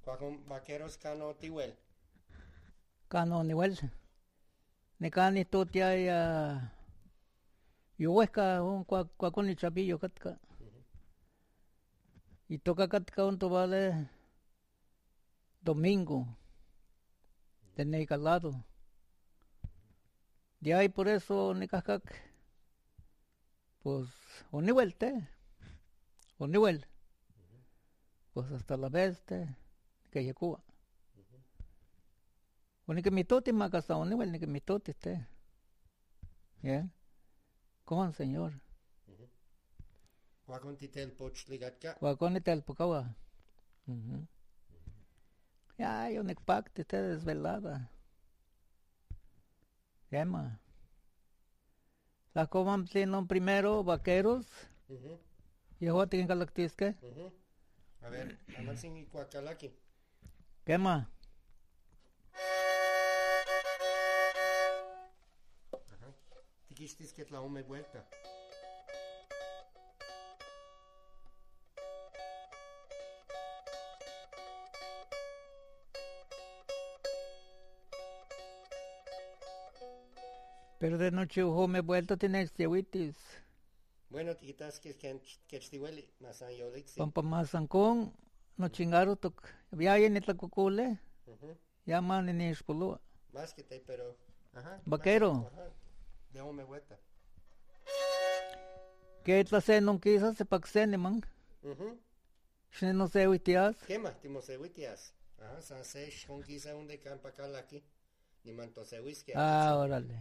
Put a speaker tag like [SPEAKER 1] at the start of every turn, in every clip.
[SPEAKER 1] Cuacon vaqueros cano tihuel.
[SPEAKER 2] Cano nivel. Necani totia ya. Yuhuesca un cuaconi chapillo catka. Y toca catka un tobale domingo. De Neicalado. De ahí por eso Necacac. Pues un nivel un nivel. Pues hasta la vez que Yacuba. Ni que mi toti más hasta un nivel ni que mi toti ¿ya? Con señor.
[SPEAKER 1] Cuacon titel pochligatka.
[SPEAKER 2] Cuacon titel pocawa. Ya, yo necpacte desvelada. Yema. La coman plinon primero, vaqueros. Y ahora tienen que lactisque.
[SPEAKER 1] A ver, amansin y cuacalaki.
[SPEAKER 2] ¿Qué más?
[SPEAKER 1] Tiquistis que la home vuelta.
[SPEAKER 2] Pero de noche me vuelto a tener cehuitis.
[SPEAKER 1] Bueno, tiquitas que tihueli, masan yolixi.
[SPEAKER 2] Pampa masancón, no chingaro toc. Ya en esta cucule. Ya man en espulua.
[SPEAKER 1] Más que te, pero. Ajá.
[SPEAKER 2] Vaquero.
[SPEAKER 1] Ajá. De home vuelta.
[SPEAKER 2] ¿Qué tlase no quizás se paxene man? Si no se huitias.
[SPEAKER 1] ¿Qué más? Timosewitias. Ajá, san seis con quizá un de campa calaki. Ni manto se whisky.
[SPEAKER 2] Ah, órale.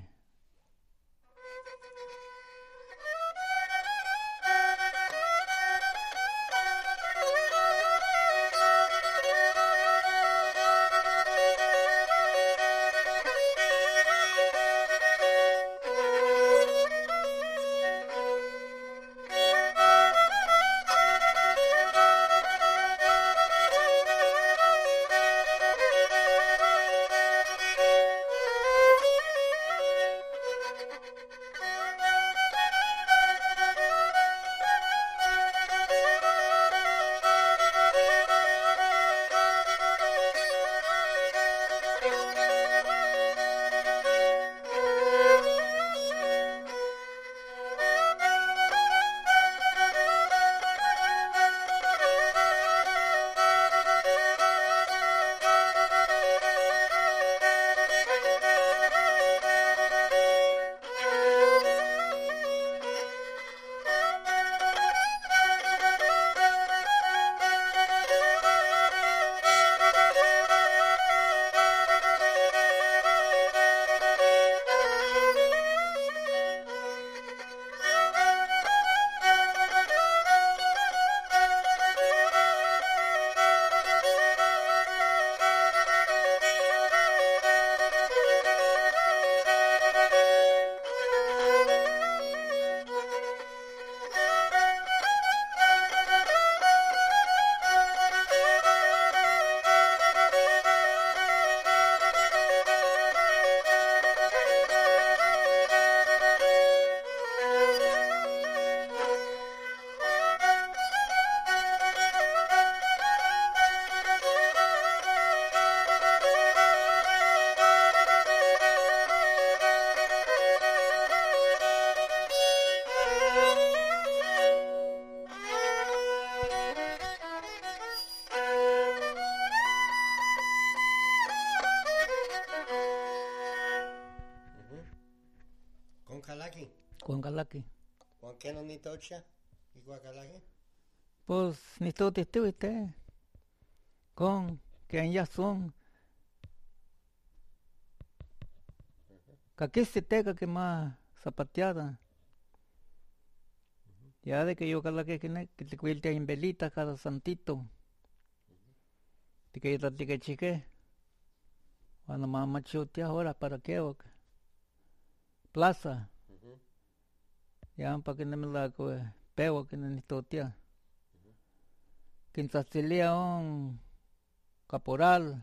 [SPEAKER 2] Con calaki.
[SPEAKER 1] ¿Con qué no ni tocha? ¿Y guacalaki?
[SPEAKER 2] Pues ni todo te con que ya son. Aquí se teca que más zapateada. Ya de que yo calaki que te cuilte en velita cada santito. De que yo te chique. Cuando más machote ahora para qué plaza. Ya para que no me la pego que no ni totia. Quintastilia un caporal.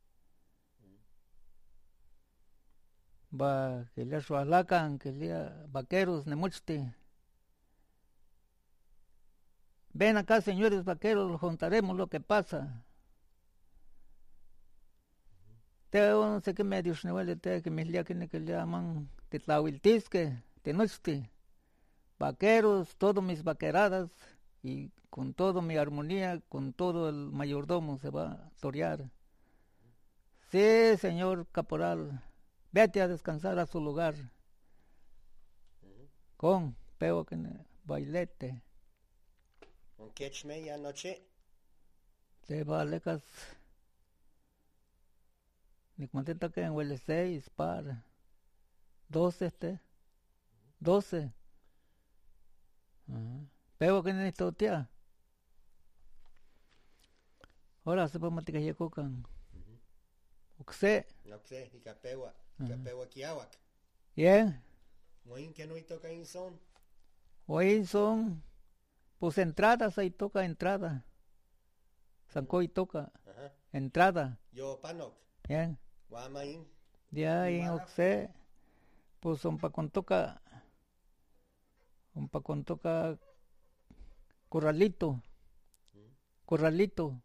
[SPEAKER 2] Va que le sualacan, que le vaqueros nemuchti. Ven acá, señores vaqueros, los juntaremos lo que pasa. Teo no sé qué medios nivel te que mis liaquines que le llaman titlahuiltisque, tenochti, vaqueros, todos mis vaqueradas y con toda mi armonía, con todo el mayordomo se va a torear. Sí, señor caporal, vete a descansar a su lugar. Con peo que bailete.
[SPEAKER 1] ¿Con qué chme anoche?
[SPEAKER 2] Te valecas. Ni contenta que en huele 6 para 12 12. Peo que necesito tía. Ahora se puede matar que cocan. Oxe.
[SPEAKER 1] No sé, y capewa kiawak.
[SPEAKER 2] Bien.
[SPEAKER 1] Muy que no toca en son.
[SPEAKER 2] Hoy son pues entradas, ahí toca entrada. Sancoy toca entrada.
[SPEAKER 1] Yo panok.
[SPEAKER 2] Bien.
[SPEAKER 1] Guamain.
[SPEAKER 2] Ya en Oxe, pues son pa con toca corralito. Corralito.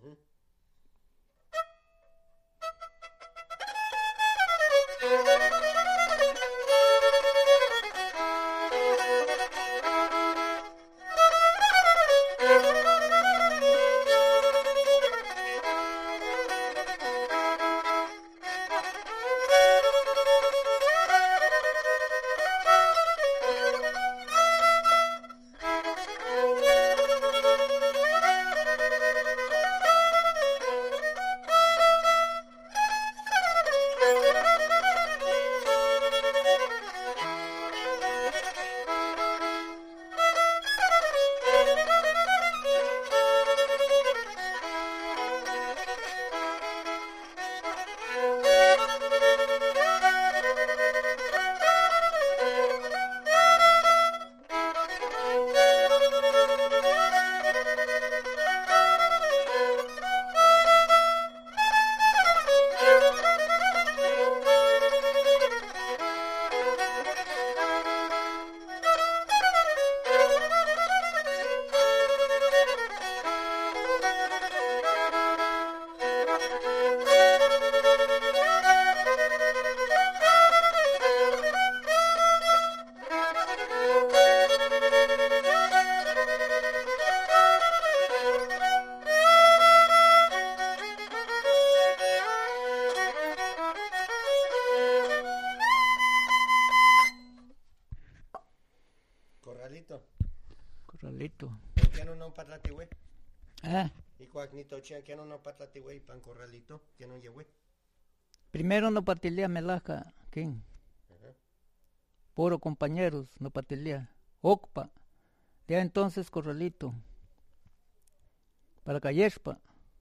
[SPEAKER 2] Corralito.
[SPEAKER 1] ¿Qué no patlatiwe? Y cuagnito che, ¿qué no patlatiwe pan corralito? ¿Qué no lleve?
[SPEAKER 2] Primero no patilía melaja, ¿quién? Puro compañeros, no patilía. Ocpa. Ya entonces corralito. Para Cayespa.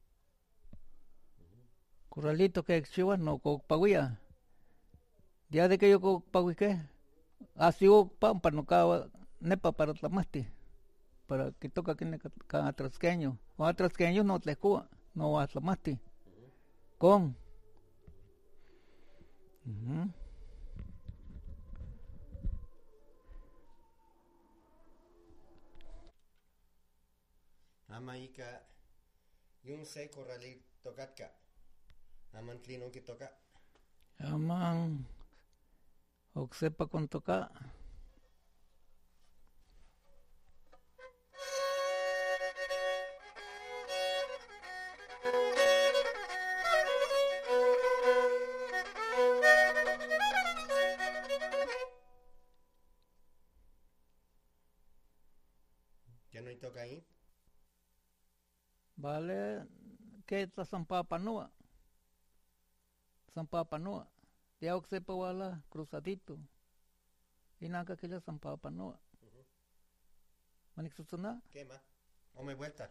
[SPEAKER 2] Corralito que exhiba no cocpaguía. Ya de que yo cocpaguique. Así ocpa para no caba nepa para tlamasti. Para que toca que cada atrasqueño. O atrasqueños no tlescua. No atlamasti. Con.
[SPEAKER 1] Amaika yun se corralito katka. Amantlino que toca.
[SPEAKER 2] Aman Oxepa con toca.
[SPEAKER 1] ¿Ya no hay toca ahí?
[SPEAKER 2] Vale, que está Zampapanoa. Zampapanoa. Ya Oxepa wala cruzadito. Y nada que le Zampapanoa. Manixusuna.
[SPEAKER 1] ¿Qué más? O me vuelta.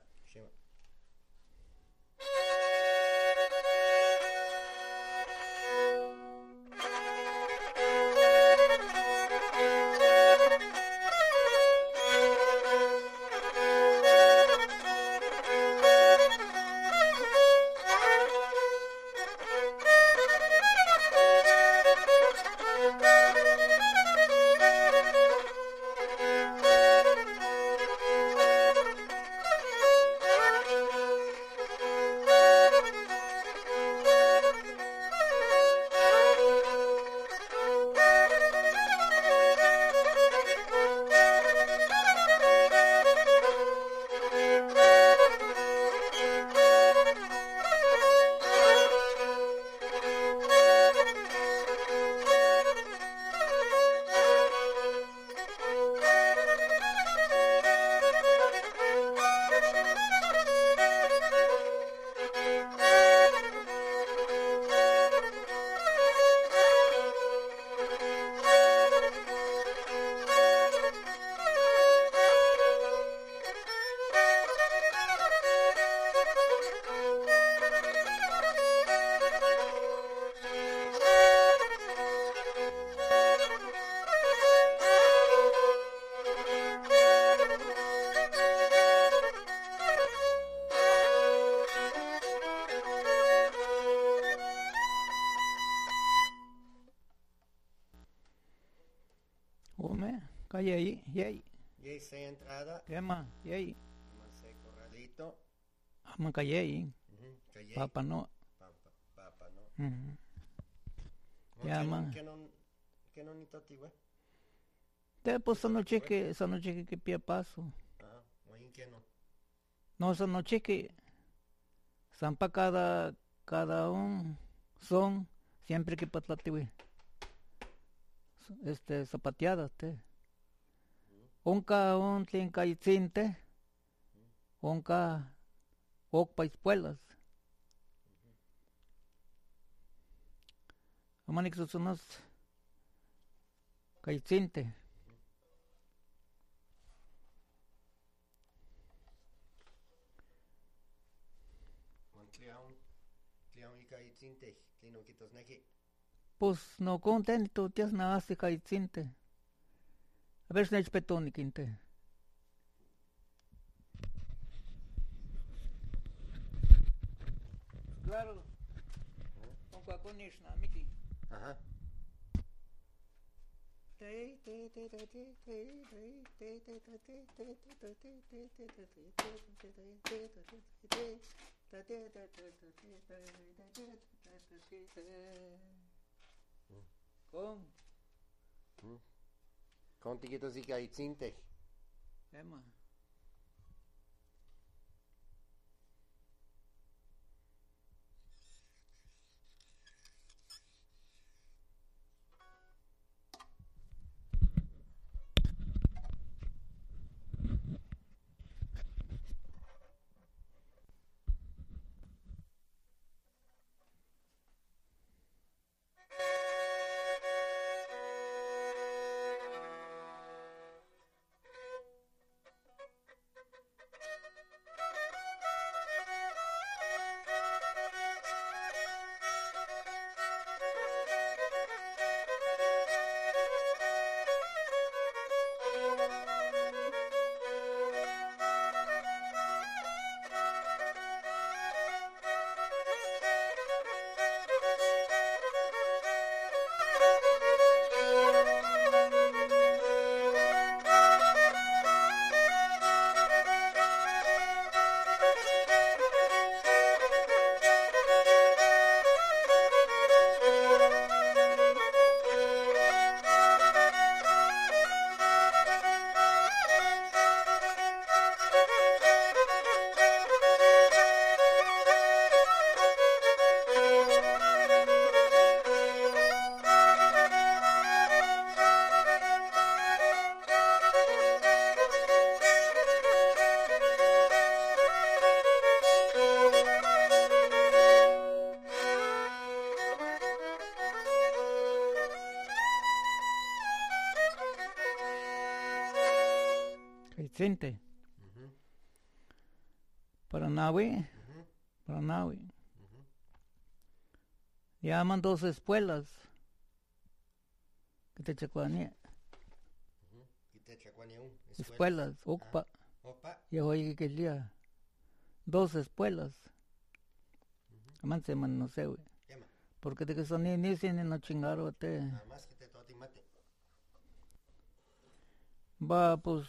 [SPEAKER 2] Yay, yay.
[SPEAKER 1] Yay se entrada.
[SPEAKER 2] Ema, yay.
[SPEAKER 1] Mase corralito.
[SPEAKER 2] Ama kayay.
[SPEAKER 1] Kayay.
[SPEAKER 2] Papa no.
[SPEAKER 1] Papa no.
[SPEAKER 2] Ya man.
[SPEAKER 1] ¿Qué no ni toti, güey?
[SPEAKER 2] Te pues esa noche que pie paso.
[SPEAKER 1] Ah, oye, ¿qué no?
[SPEAKER 2] No, esa noche que zampa cada un son siempre que patlate, güey. Zapateadas, te. Onka un tlinka itzinte, onka okpa ispuelas. Amanik susunos kaitzinte.
[SPEAKER 1] Tliaun y kaitzinte, tlino quitos neki.
[SPEAKER 2] Pues no contento, tías nada hace kaitzinte. A ver si no petón quinte. Claro. Con cuaconish na Miki.
[SPEAKER 1] Ajá. Con tiquitos y kaitzinte.
[SPEAKER 2] Emma. Kaitzinte. Paranawi. Paranawi. Llaman dos espuelas. Que te chacuanía. Espuelas, okpa. Y hoy que día. Dos espuelas. Aman se man no sé, güey. Porque de que son ni no chingaron te.
[SPEAKER 1] Nada más que te toti mate.
[SPEAKER 2] Va, pues.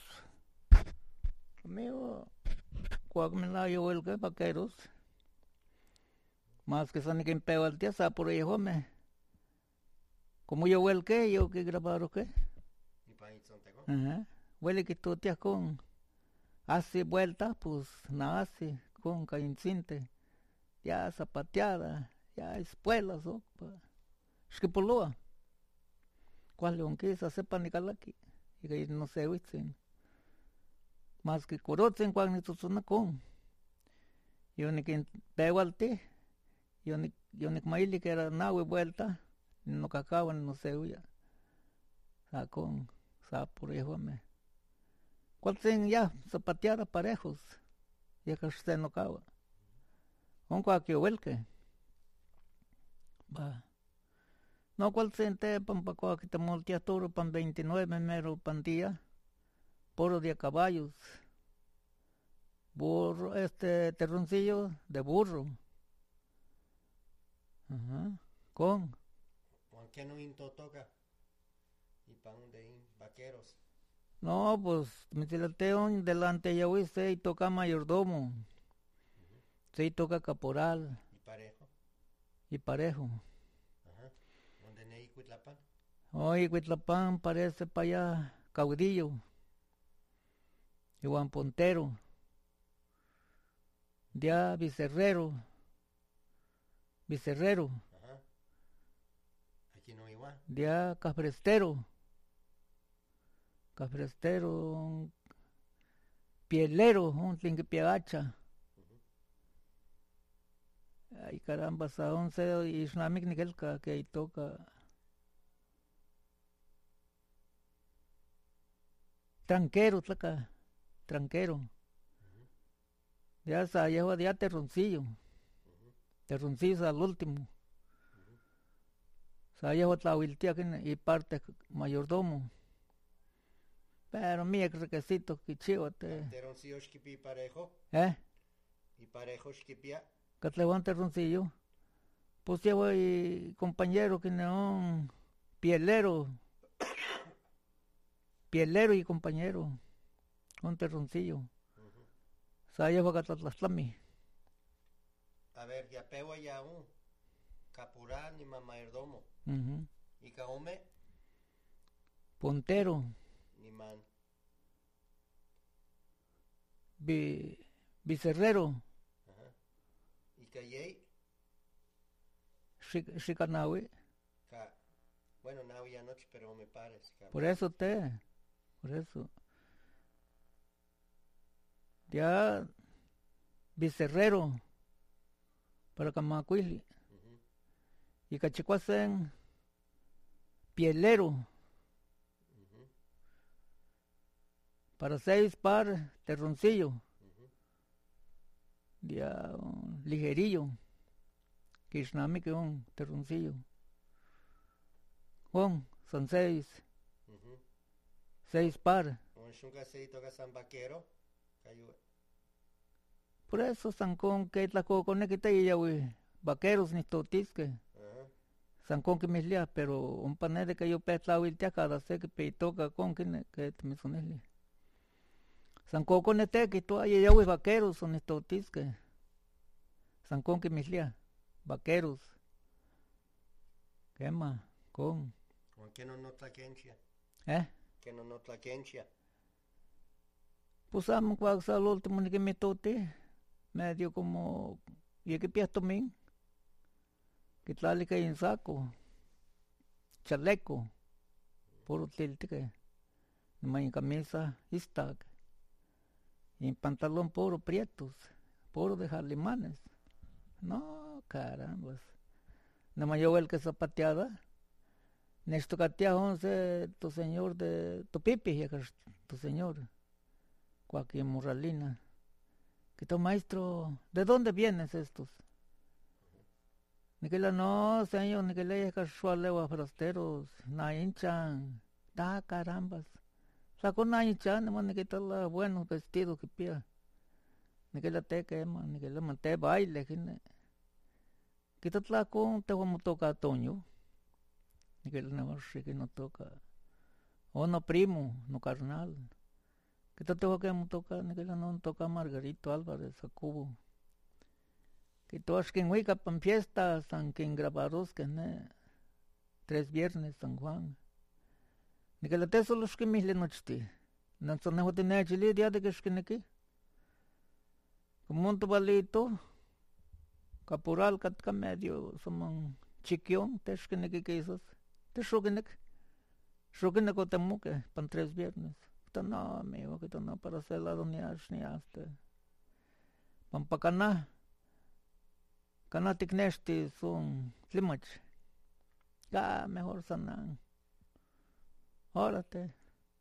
[SPEAKER 2] Amigo, cuando me la llevo el que vaqueros. Más que son que empeo al día, por ahí, hombre. Como yo el que, yo que grabar o qué.
[SPEAKER 1] ¿Y para ahí son teco?
[SPEAKER 2] Ajá. Huele que tú te con. Hace vueltas, pues nada hace. Con caincinte. Ya zapateada. Ya espuelas, ¿no? Es que por lo. ¿Cuál león que es? Hace panicalaki. Y que no sé, ¿viste? Más que corotzen cuando esto suena con. Yo ni que pego al té. Yo ni maili que era nada vuelta. No cacaban, no sé, ya. Sa con. Sa por hijo me. ¿Cuál ten ya? Zapateada parejos. Ya que usted no cava. un cuaquiuelque. Va. No cual sente pan pa cuaquita multiaturo pan 29 mero pan día. Poro de caballos. Burro, terroncillo de burro. Ajá. Con.
[SPEAKER 1] ¿Por qué no into toca? Y pan de vaqueros.
[SPEAKER 2] No, pues me tilateo delante ya huiste y toca mayordomo. Sí, toca caporal.
[SPEAKER 1] ¿Y parejo?
[SPEAKER 2] Y parejo.
[SPEAKER 1] Ajá. ¿Dónde ne Cuitlapán?
[SPEAKER 2] Oye, Cuitlapán parece para allá caudillo. Y Juan Pontero. Ya Vicerrero.
[SPEAKER 1] Ajá. Aquí no igual.
[SPEAKER 2] Ya Caprestero. Pielero, un tlinquepiagacha. Ay caramba, sa 11 y Islamik Nikelka que ahí toca. Tranquero, tlaca. Tranquero. Ya sa lleva ya terroncillo. Terroncillo al último. Sa lleva tlahuiltia y parte mayordomo. Pero mira que requisito que chivote.
[SPEAKER 1] Terroncillo esquipi parejo. Y parejo esquipia.
[SPEAKER 2] Que te levanta terroncillo. Pues llevo y compañero que no pielero y compañero. Un terroncillo. Sa lleva Catatlaslami.
[SPEAKER 1] A ver, ya pego ya un capural ni mayordomo. Y caome.
[SPEAKER 2] Pontero.
[SPEAKER 1] Ni man.
[SPEAKER 2] Vicerrero.
[SPEAKER 1] Ajá. Y calley.
[SPEAKER 2] Shikanawi.
[SPEAKER 1] Bueno, no ya noche, pero me parece.
[SPEAKER 2] Por eso. Ya Vicerrero. Para Camacuili. Y cachicuacen. Pielero. Para 6 par, terroncillo. Ya ligerillo. Kishnami que un terroncillo. Son 6. 6 par. Por eso Sancón que tlacocones que te ya vaqueros ni totisque. Sancón que me lía, pero un panel de que yo petlahuil te cada sé que peitoca con que te me sonele. Sancón con que tú hay ya vaqueros son totisque. Sancón que me lía, vaqueros. ¿Qué más? Con.
[SPEAKER 1] ¿Qué no tlaquenchia? ¿Qué no tlaquenchia?
[SPEAKER 2] Pues amo cuando al último ni que me tote. Medio como. Y que pias tomín. Que tal que en saco. Chaleco. Puro tilte que. En camisa istag. Y en pantalón puro prietos. Puro de jalimanes. No, caramba. Nada más yo el que zapateada. Nesto catea 11 tu señor de tu pipi, tu señor. Cualquier morralina. Que tu maestro, ¿de dónde vienes estos? Ni que la no, señor, ni que le haya casualewa forasteros, na hinchan. Da carambas. Sacó na hinchan, ni que tal buenos vestidos que pida. Ni que la te quema, ni que la mante baile, que te tlaco te vamos a tocar Toño. Ni que la negocio que no toca. O no primo, no carnal. Que te tengo que tocar, ni que la no toca Margarito Álvarez a Cubo. Que todas que en Huica pan fiesta, San que en Grabados, que 3 viernes San Juan. Ni que la te solo es que me le noche. No son nejo de nechili, día de que es que aquí. Como un tobalito. Caporal katka medio somos chiquión, te es que quizás. Te shokenek o temuque, pan 3 viernes. No, amigo, que no para hacer la doña ni hasta. Pan pa cana tiknesti son tlimach. Ya, mejor sanan. Órate.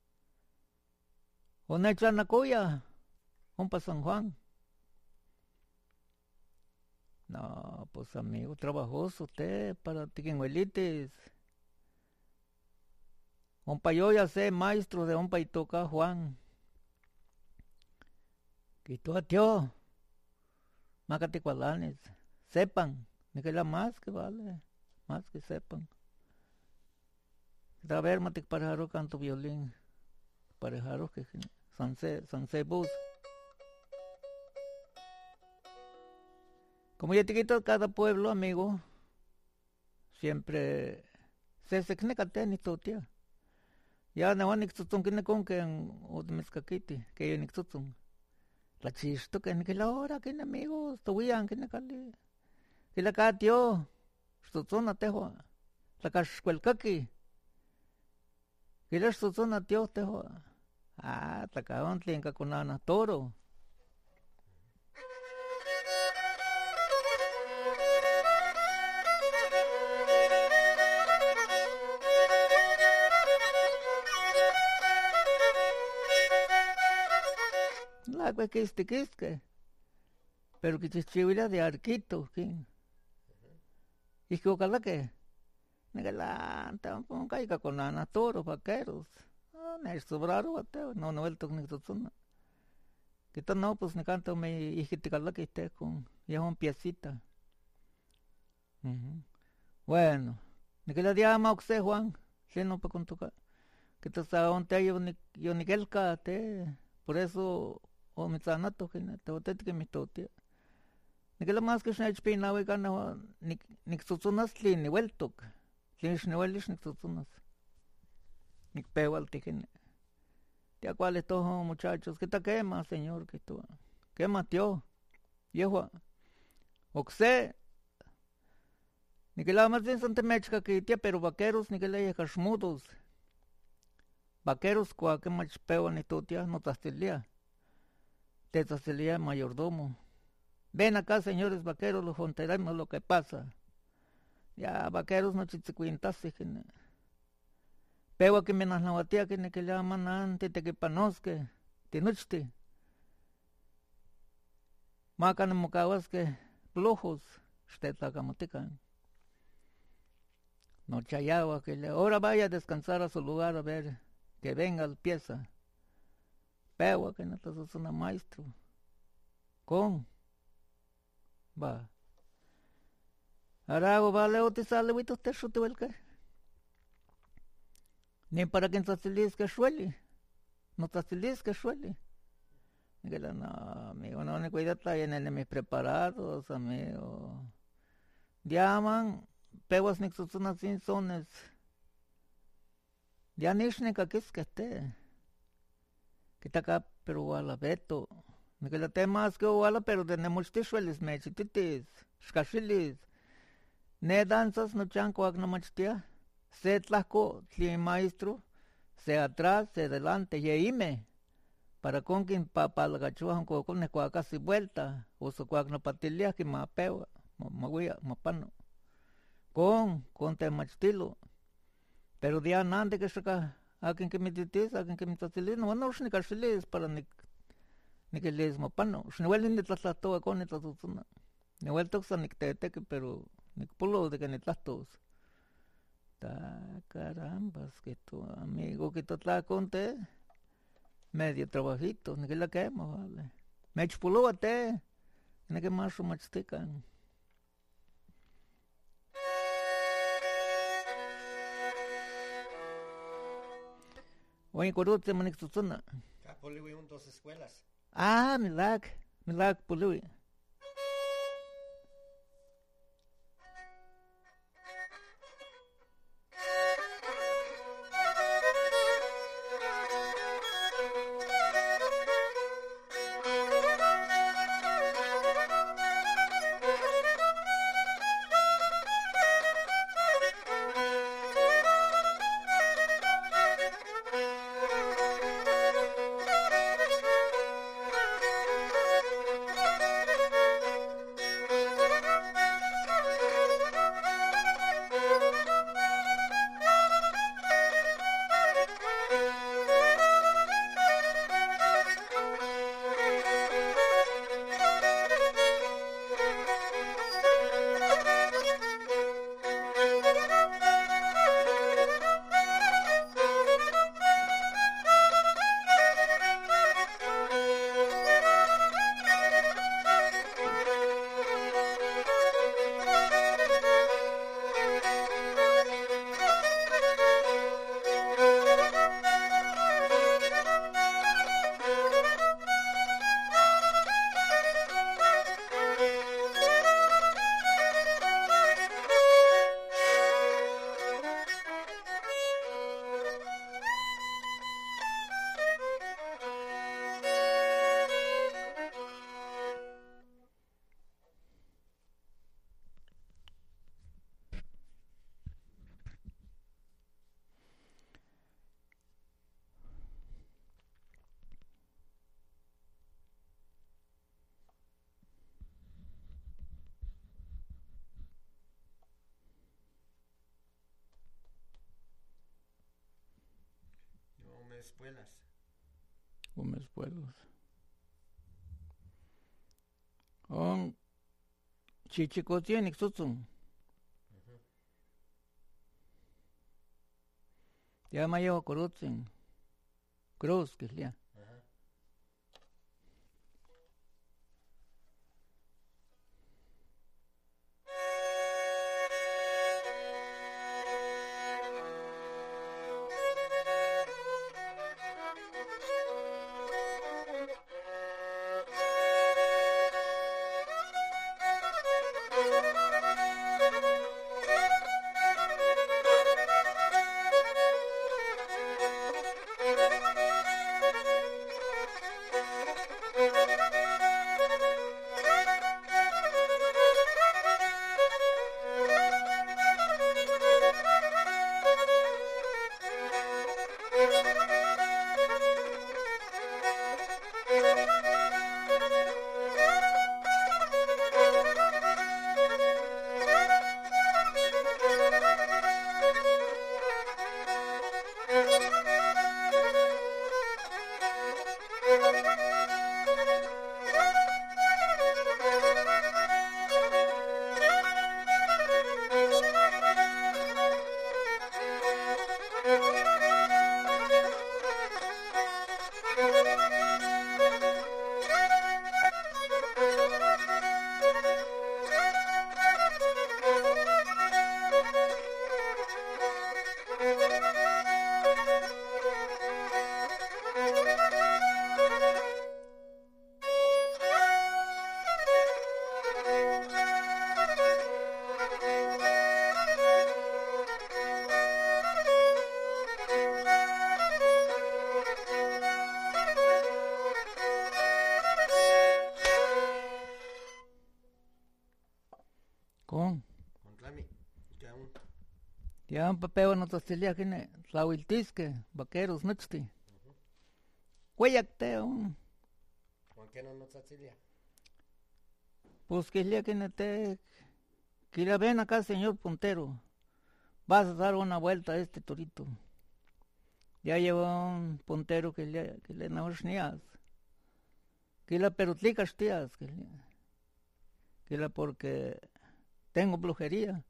[SPEAKER 2] O nechanacoya, un pa San Juan. No, pues amigo, trabajoso usted para tiquinhuelites. Ompa yo ya sé, maestro de ompa y toca Juan. Quito a tío. Macaticualanes. Sepan. Ni que la más que vale. Más que sepan. A ver, matic parejaro canto violín. Parejaro que sanse bus. Como ya te quito cada pueblo, amigo, siempre se knecate ni totia. Ya no van nixutun que ne con que o de mezcaquiti, que yo nixutun. La chisto que ni que la hora que ne amigos, towian que ne cali. Que la catio, stutuna tejo. La cascuelcaqui. Que la stutuna tio tejo. Ah, tacaban tlinca con ana toro. La que pero que chichivila de arquito, ¿quién? Y que ojalá que la tampoco caiga con ana toro, vaqueros. No es sobrado, bateo, no el toque ni totuna. Que tal no, pues ni canto me hijiticala que esté con ya un piecita. Bueno, ni que la llama oxe Juan, si no para con tocar. Que te estaba un te yo ni que el cate, por eso o mi sanato que te boté que mi totia. Ni que la más que se HP na we gana ni tsutunas ni vueltok. Ni vuelish ni tsutunas. Ni pewal tiken. ¿Ya cuáles todos muchachos? ¿Qué te quema, señor? ¿Qué tú? ¿Quema, tío? Viejo. Oxe. Ni que la más bien son temechca que tía, pero vaqueros ni que le haya mudos. Vaqueros, que más peo ni tu tía, no tastelía. Te tastelía mayordomo. Ven acá, señores vaqueros, los fonteremos lo que pasa. Ya, vaqueros no chichicuintas, que Pego que me nas la batía que ne que le llaman antes te que panosque, te nuchte. Macan mocawas que plujos, usted tacamotecan. No chayaba que le ahora vaya a descansar a su lugar a ver que venga la pieza. Pego que no te sos una maestro. Con. Va. Arago vale o te sale huito te chute el que. Ni para que no te que suele. No te que suele. Dígale, no, amigo, no, ni cuídate en mis preparados, amigo. Diaman, peguas ni susunas sin sones. Ya nishnika que es que esté. Que está acá, pero wala beto. Ni que la temas que wala, pero tenemos tishuelis, mechititis, shkashilis. Ne danzas no chanco agnomachtia. Se tlaco, tli maestro, se atrás, se adelante, yeime. Para con quien papalagachuan con ne casi vuelta, o su cuac no patilia que ma pewa, ma huya, ma pano. Con te machtilo. Pero dia nande que saca, a quien que me titis, a quien que me tatilis, no ni carcilis para ni que les ma pano. Shnuel ni tlato con ni tatutuna. Ni vuelto ni te pero ni pulo de que ni tlatos. Carambas, que tu amigo que te tla conte medio trabajito, ni que la quemo, vale. Me expuló a te, ni que más o machtican. Oye, corrute, manixtuzuna.
[SPEAKER 1] Poliwi un 2 escuelas.
[SPEAKER 2] Ah, milag, poliwi.
[SPEAKER 1] espuelas.
[SPEAKER 2] Chichicotienic sutzum. Ya mayo corutzin. Cruz, que ya. Con
[SPEAKER 1] Tlami.
[SPEAKER 2] ya un papeo no tastilia que ne tlauiltisque, vaqueros nochti. Hueyacte
[SPEAKER 1] ¿Por qué no tastilia?
[SPEAKER 2] Pues que le que ne te que la ven acá, señor puntero. Vas a dar una vuelta a este torito. Ya lleva un puntero que le naoshnias. Que la perutlicas tías, que la porque tengo brujería.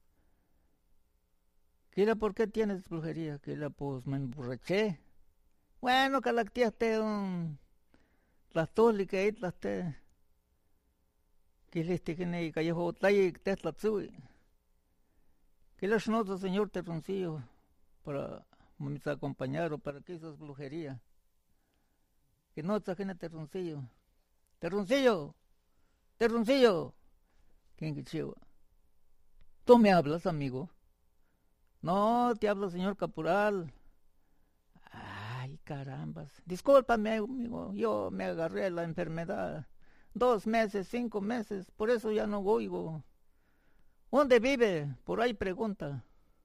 [SPEAKER 2] Que la por qué tienes brujería, que la pues me emborraché. Bueno, que la tía te las tólicas y las te que le esté que ne callejo tlaye te la tsui. Que las notas, señor Terroncillo, para me acompañar o para que esas brujería. Que no te ajena Terroncillo. Terroncillo. ¿Quién que chiva? ¿Tú me hablas, amigo? No, te hablo, señor Caporal. Ay, carambas. Discúlpame, amigo. Yo me agarré la enfermedad. 2 meses, 5 meses. Por eso ya no oigo. ¿Dónde vive? Por ahí pregunta.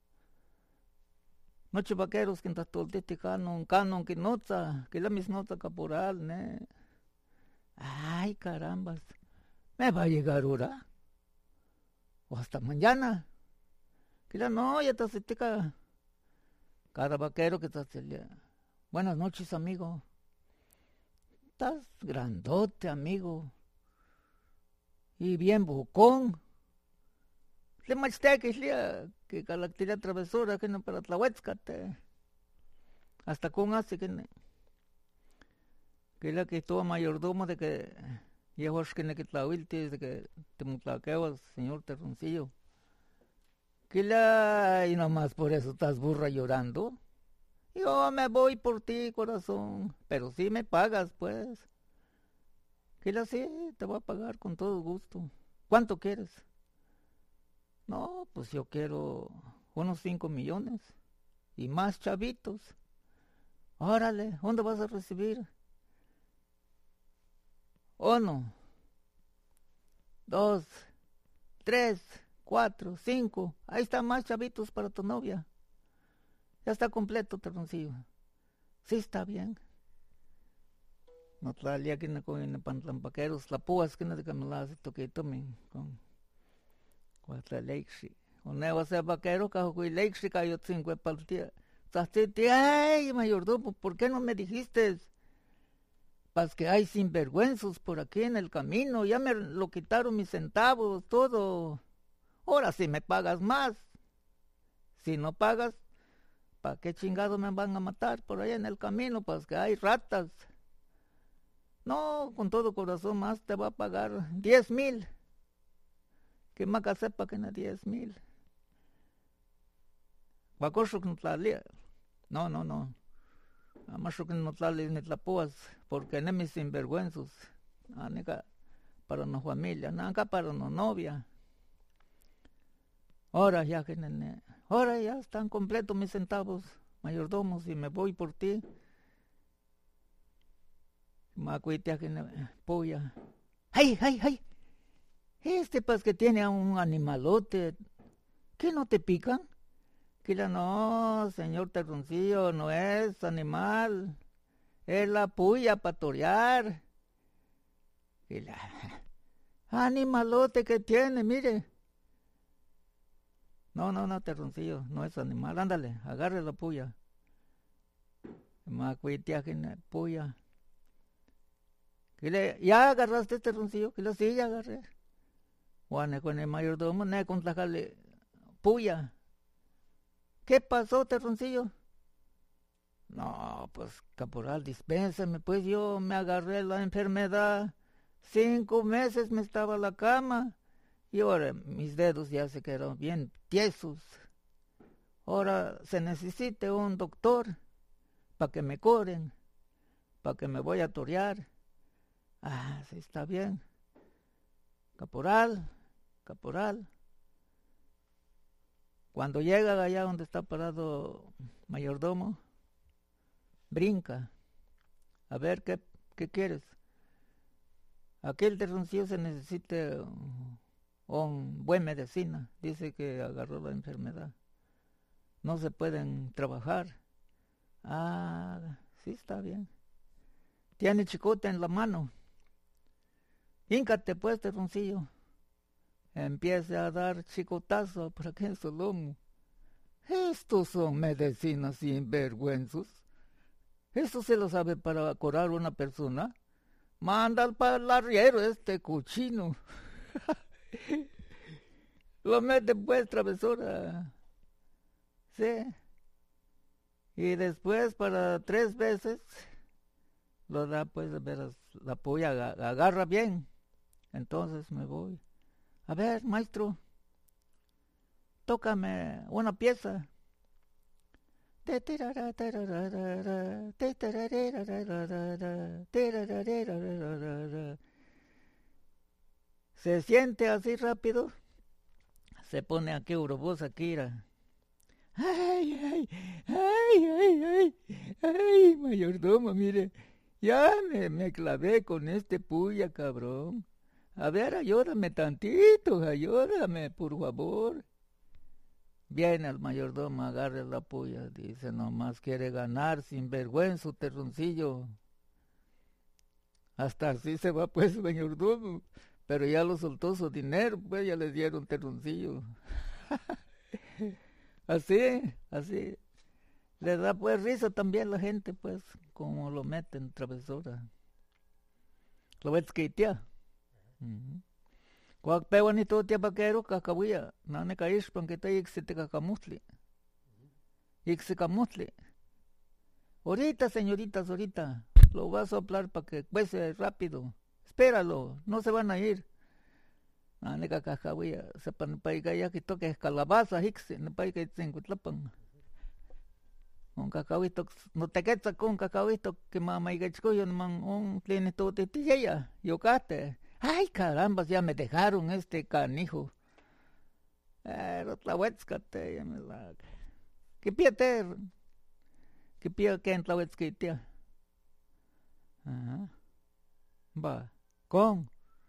[SPEAKER 2] Noche vaqueros que en tatoltete canon que nota, que la mis nota caporal, ne. Ay, carambas. ¿Me va a llegar ahora? ¿O hasta mañana? Que la no, ya está seteca. Cada vaquero que está celea. Buenas noches, amigo. Estás grandote, amigo. Y bien bucón. Le machtea que calactiria travesura que no para tlahuetzcate. Hasta con hace que la que estuvo mayordomo de que llevas que ne que tlahuiltis de que te mutlaqueabas, señor Terroncillo. Que la y nomás por eso estás burra llorando. Yo me voy por ti, corazón, pero si me pagas, pues. Que la sí, te voy a pagar con todo gusto. ¿Cuánto quieres? No, pues yo quiero unos 5 millones y más chavitos. Órale, ¿dónde vas a recibir? 1, 2, 3, 4, 5. Ahí están más chavitos para tu novia. Ya está completo, Terroncillo. Sí, está bien. No tlalía que no con pantlampaqueros, la púas que no te camilas, toque tomen con cuatro leixi. O no va a ser vaquero, cajo con leixi, cayo 5 paltia. ay, mayordomo, ¿por qué no me dijiste? Pues que hay sinvergüenzos por aquí en el camino, ya me lo quitaron mis centavos, todo. Ahora si me pagas más, si no pagas, ¿para qué chingado me van a matar por ahí en el camino? Pues que hay ratas. No, con todo corazón más te va a pagar 10,000. Que maca sepa que no 10,000. No. Amasho que no tlali ni tlapuas, porque no mis sinvergüenzos. Anica para no familia, nunca para no novia. Ahora ya que ahora ya están completos mis centavos, mayordomos, y me voy por ti. Macuitea que polla. ¡Ay! Pues que tiene a un animalote, ¿qué no te pican? Que no, señor Terroncillo, no es animal, es la puya para torear. Y la animalote que tiene, mire. No, Terroncillo, no es animal, ándale, agarre la puya. Macuitea que puya. Ya agarraste Terroncillo, que la silla agarré. Juane con el mayordomo, ne con la jale puya. ¿Qué pasó, Terroncillo? No, pues, caporal, dispénsame, pues yo me agarré la enfermedad. 5 meses me estaba en la cama. Y ahora mis dedos ya se quedaron bien tiesos. Ahora se necesita un doctor para que me curen, para que me voy a torear. Ah, sí, está bien. Caporal. Cuando llega allá donde está parado mayordomo, brinca. A ver, ¿qué quieres? Aquel Terroncillo se necesita un buen medicina. Dice que agarró la enfermedad. No se pueden trabajar. Ah, sí, está bien. Tiene chicote en la mano. Híncate pues, Terroncillo. Empieza a dar chicotazo por aquí en su lomo. Estos son medicinas sinvergüenzos. Esto se lo sabe para curar a una persona. Manda para el arriero este cochino. Lo mete pues, travesura. Sí. Y después para 3 veces lo da pues, de veras, la polla agarra bien. Entonces me voy. A ver, maestro, tócame una pieza. Se siente así rápido. Se pone aquí urobosa, Kira. Ay, mayordomo, mire. Ya me clavé con este puya, cabrón. A ver, ayúdame tantito, ayúdame, por favor. Viene el mayordomo, agarra la puya, dice, nomás quiere ganar, sinvergüenza, Terroncillo. Hasta así se va pues, mayordomo, pero ya lo soltó su dinero, pues ya le dieron Terroncillo. así, le da pues risa también la gente, pues, como lo meten travesura. Lo ves que tía. Cuac pewanito tia vaquero cacahuía, nane caishpan que te ixite cacamutli. Ixicamutli. Ahorita, señoritas, ahorita. Lo va a soplar para que cuece rápido. Espéralo, no se van a ir. Nane cacahuía, sepan paiga ya que toque calabaza, ixi, ne paiga itzingutlapan. Un cacahuito, no te quedas con un cacahuito que mamá y gachcoyo, man, un plenito de tilla, yocate. Ay, caramba, ya me dejaron este canijo. Pero tlahuetzcate, ya me la... ¿Qué piete? ¿Qué pie que en tlahuetzquitia? Ajá. Va. Con.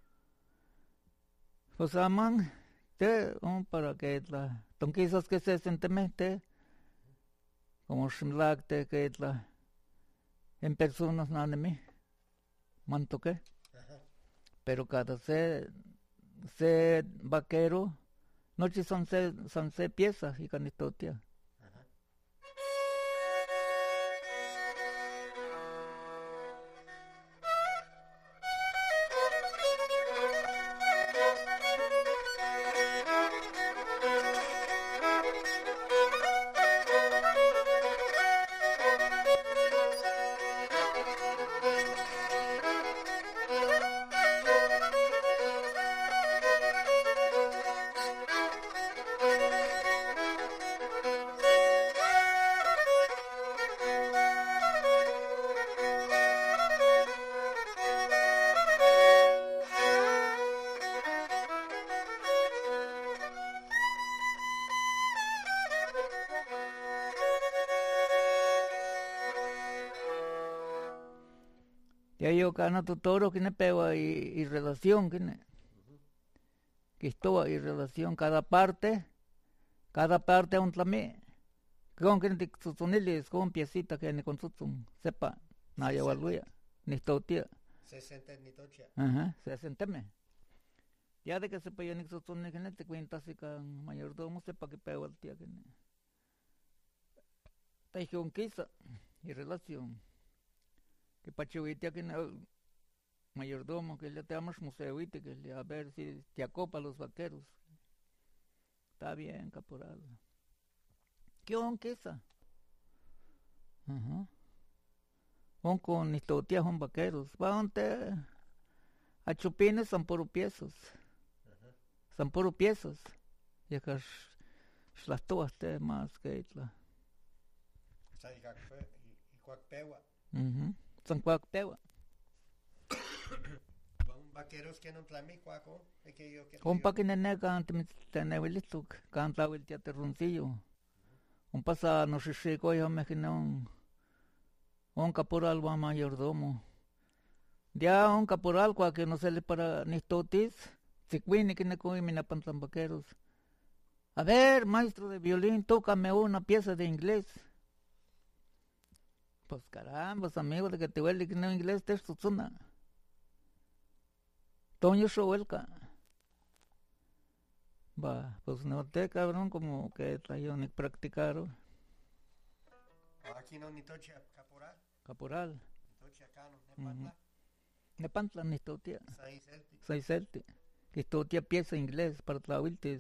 [SPEAKER 2] Pues aman, te, para que la... Tonquizas que se sentemente, como shimlacte que la... En personas naneme. Mantoque. Pero cada se vaquero, noche son se piezas y canitotia. Ya yo cano tu toro que ne pegua y relación que ne. Que esto y relación cada parte a un tlame. Con que ne tzutzunilis con piecita que ne con tzutzun sepa na ya waluya ni tía.
[SPEAKER 1] 60 ni tocha.
[SPEAKER 2] Ajá, 60. Ya de que se paya ni tzutzun que ne te cuenta si can mayordomo sepa que pegua el tía que ne. Tejión quizá y relación. Que pachuitia que ne mayordomo que le tenemos museuite que le a ver si te acopa los vaqueros. Está bien, caporal. ¿Qué onquesa? Ajá. On con mis totías son vaqueros. Va donde a chupines son puro piezos. Son puro piezos. Y acá las todas te más que itla.
[SPEAKER 1] Y cuacpewa.
[SPEAKER 2] Son cuacpewa.
[SPEAKER 1] Vaqueros que no tlami cuaco.
[SPEAKER 2] Un pa que nene cante me tenevilistuk. Canta el teaterroncillo. Un pasa no se seco yo me que no. Un caporal va mayordomo. Ya un caporal cua que no se le para ni totis. Se cuine que ne coi mina pantan vaqueros. A ver, maestro de violín, tócame una pieza de inglés. Pues caramba, amigos de que te huele que no inglés te suena. Toño Shoelka. Va, pues no te cabrón como que traían ni practicaron.
[SPEAKER 1] Aquí no ni tocha caporal.
[SPEAKER 2] Caporal.
[SPEAKER 1] Tocha cano, nepantla.
[SPEAKER 2] Nepantla ni totia. Saiselti. Que totia pieza inglés para tlahuiltes.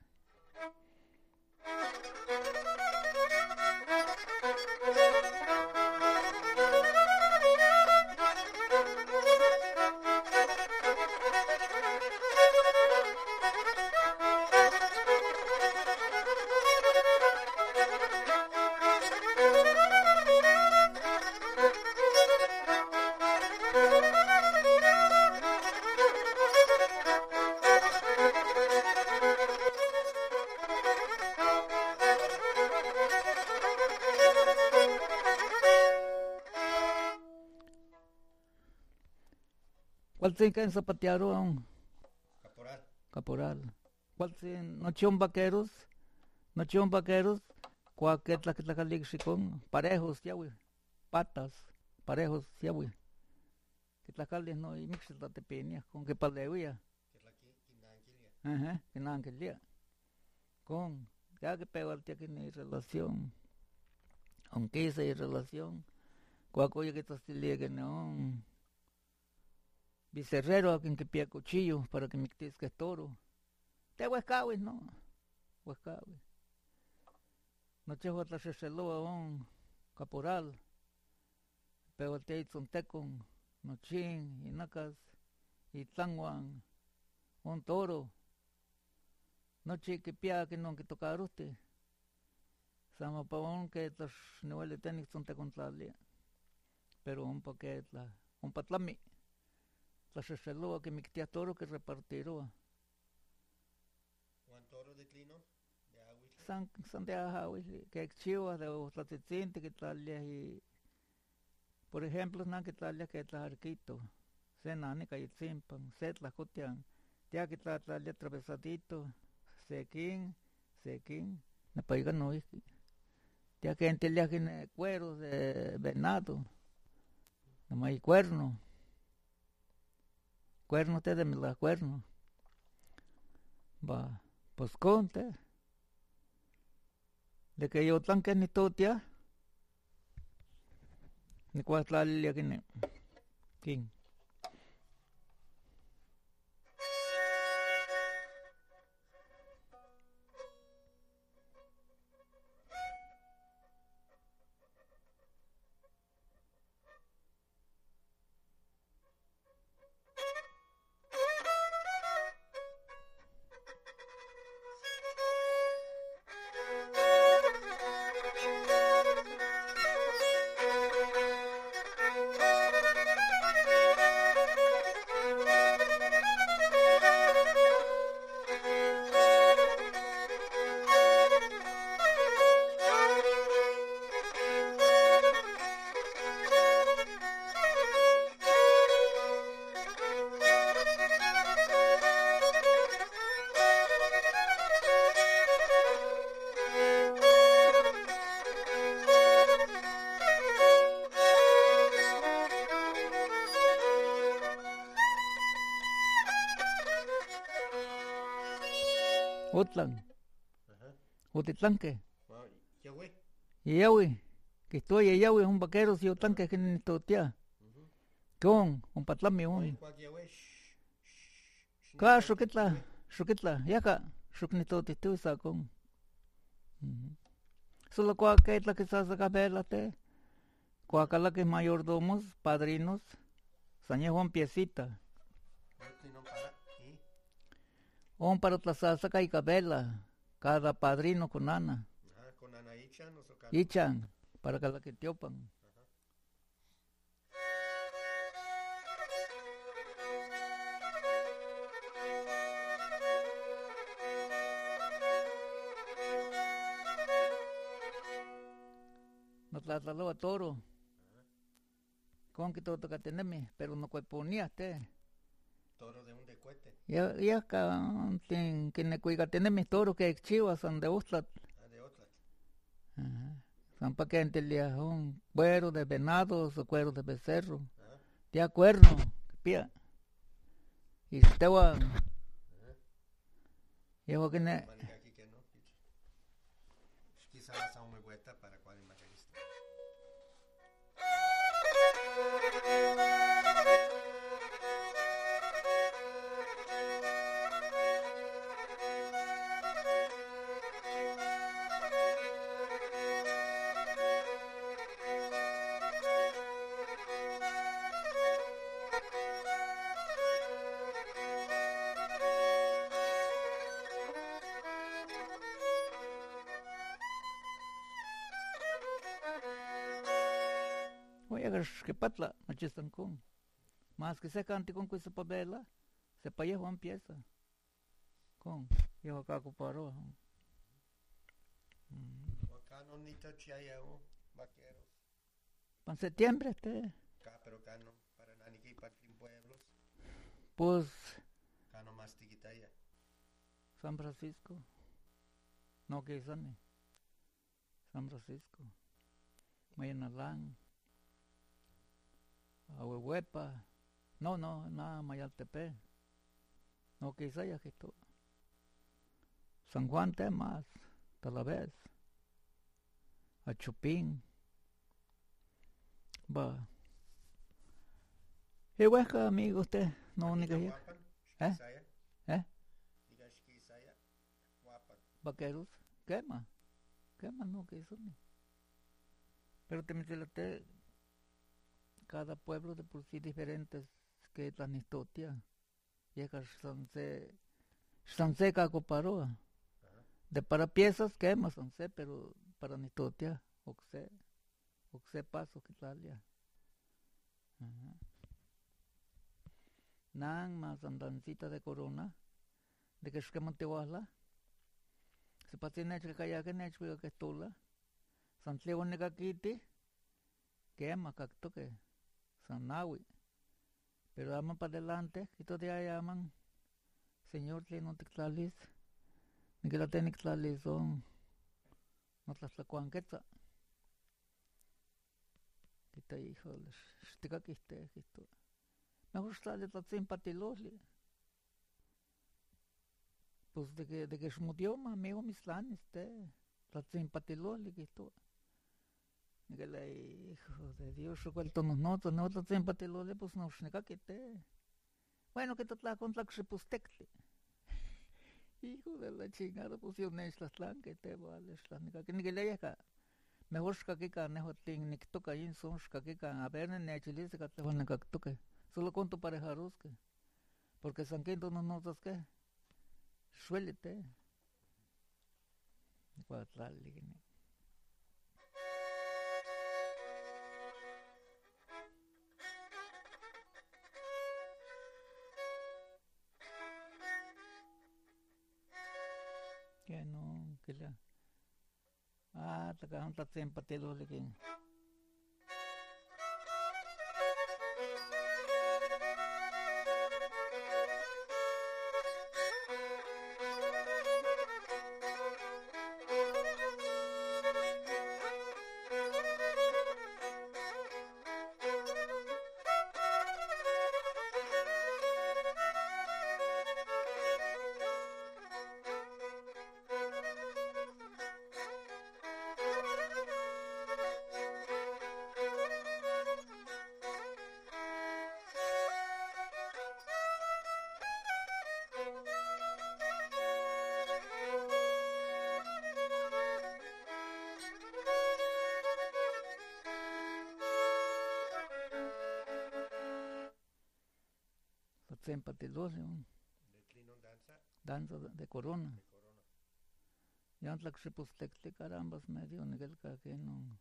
[SPEAKER 2] ¿Cuál se en zapatearon? Caporal. ¿Cuál se nocheón vaqueros? Cualquier que con parejos, ya güey. Patas, parejos, ya güey. Que tlacales no y mixes la tepeña con que paleuya. Ajá, que nanquelia. Con, ya que pego al tía que ni relación. Aunque esa es relación. Cuacoya que tastilia que no. Vicerrero a quien que pía cuchillo para que me quitizque toro. Te huescawis, no. Huescawis. Noche otra se celó a un caporal. Pero te hizo un tecon, nochín, y nacas, y tanguan, un toro. Noche que pía que no que tocar usted. Sama pa un que tas niveles técnicos son tecon tlalia. Pero un paquete, un patlami. Se celó que me quitía toro que repartiró.
[SPEAKER 1] ¿Un toro de clino? ¿De agüis?
[SPEAKER 2] San de agüis, que chivas de otlatitzinti que tal y por ejemplo, na que tal que tlajarquito. Se nani cayitzimpan, se tlajotean. Ya que tal atravesadito, sequín, na paiga no es. Ya que entelia que cueros de venado. No hay cuerno. Cuerno te de la cuerno. Va, pues conte. De que yo tan que ni totia. Ni cuatro alia que ne. King. Otlan. Otitlanque.
[SPEAKER 1] Yahweh.
[SPEAKER 2] Yahweh. Que estoy Yahweh, un vaquero, si Otlanque, que ni totia. Con, un patlami, un. Ka, shukitla, yaka, shuknitotitu sa con. Solo que es la que se hace cabelate. Cuacala que mayordomos, padrinos, sañe Juan Piecita. On para tlasasa y cabela, cada padrino con Ana.
[SPEAKER 1] Con Ana Ichan o Socano.
[SPEAKER 2] Ichan, para que la que te opan. No tlatlalo a toro. Con que todo que tenemos, pero no ponía te.
[SPEAKER 1] Toro de un decuete.
[SPEAKER 2] Ya que ne cuiga tenemos toro que chivas son de Ostlat.
[SPEAKER 1] De Ostlat.
[SPEAKER 2] Son pa que entelia un cuero de venados o cuero de becerro. Ya cuerno, pía. Y te va. Yo que ne.
[SPEAKER 1] Quizás a una vuelta para cuál materialista.
[SPEAKER 2] Oye, que patla, machistan con. Más que se cante con que se pabela, se paya Juan pieza. Con, yo acá comparó.
[SPEAKER 1] Acá no ni tochaya o vaqueros.
[SPEAKER 2] En septiembre este.
[SPEAKER 1] Acá, pero acá no, para nanique y para pueblos.
[SPEAKER 2] Pues.
[SPEAKER 1] Acá no más tiquitaya.
[SPEAKER 2] San Francisco. No que sane. San Francisco. Mayanalán. Ahuehuepa. No, nada, Mayaltepec. No, quizá ya que esto. San Juan Temas, Talavés. A Chupín. Va. ¿Y huesca, amigo, usted? No, ni que ¿Eh? Vaqueros. Quema, no, que eso no. Pero te metiste cada pueblo de por sí diferentes que la historia. Llega Sanse Cacoparoa. De para piezas quema Sanse, pero para historia, oxe paso que tal ya. Nan más andancita de corona, de que es que Montehuala. Se pasa en el que que nech que estola. Santleo negakiti, quema cacto que Sanawi. Pero aman para adelante, y todavía llaman Señor Tlenotixtlalis, ni que la Tenixtlalis son no tlaxtlacuanquetza. Quita híjole, estica que esté, esto. Mejor sale tlatzimpatiloli. Pues de que es mudioma, amigo mislan este, tlatzimpatiloli que esto. Que la hijo de Dios, suelto no tlatzimpatiloli, pues no estica que esté. Bueno, que tla contra que se pustecte. Hijo de la chingada, pues yo necesito que te vale, que ni que le haya. Mejor que nejo ting ni que toca yin son que a ver en el chile se te van a toque. Solo con tu pareja rusque. Porque san quinto no notas que suélete. Que no, que la. Te cajan empatelo le que. Tsempatilosi,
[SPEAKER 1] De Tlinon danza.
[SPEAKER 2] danza de corona.
[SPEAKER 1] De corona.
[SPEAKER 2] Yan tlakxipostectli carambas medio niguel que no.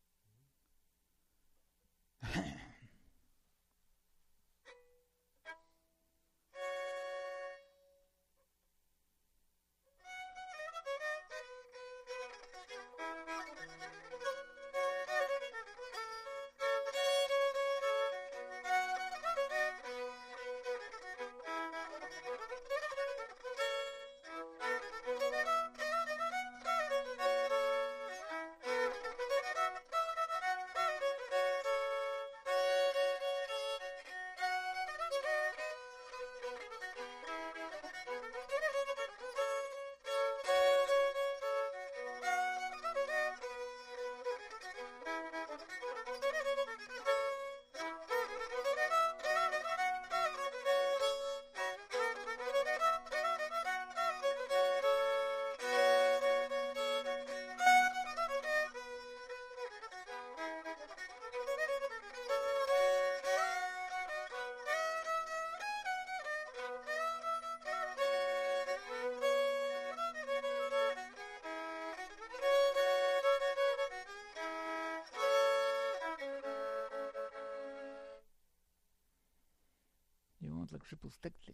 [SPEAKER 2] Tlakxipostectli.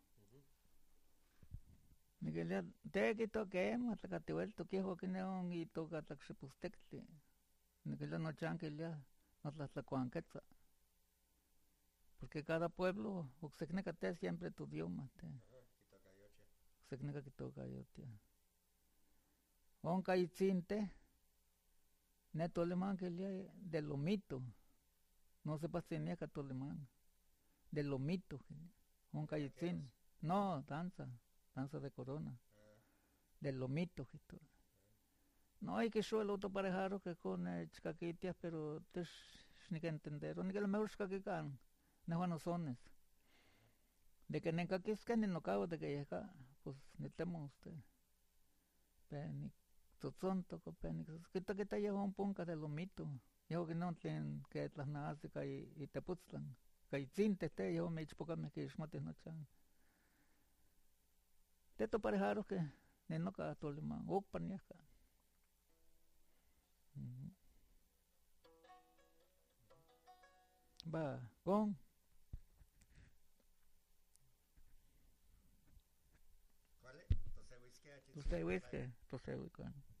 [SPEAKER 2] Miguelia, tequito que matlacatihuel toquejo que neon y toca tlakxipostectli. Miguelia no chanquilia, no tlatlacuanquetza. Porque cada pueblo, oxecnecate siempre tu idioma. Oxecneca que toca yotia. Onca itzinte, neto alemán que de lomito. No se pasenía que alemán. De lomito, un calletín. No, danza de corona. De lomito, no hay que yo el otro parejaro que con chicaquitias, pero te ni que entender, ni que lo mejor chicaquican, no no sones. De que nunca quiscan ni no cabo de que llega, pues ni temo usted. Penic, tozón toco penic, que te lleva un punca de lomito. Yo que no tienen que las nazicas y te putzlan. Kaitzinte te yo me ichpocame que ismotes no chan. Teto parejaros que ne no ka tolima okpaniaka. Va, con.
[SPEAKER 1] ¿Cuál?
[SPEAKER 2] Entonces whisky, con.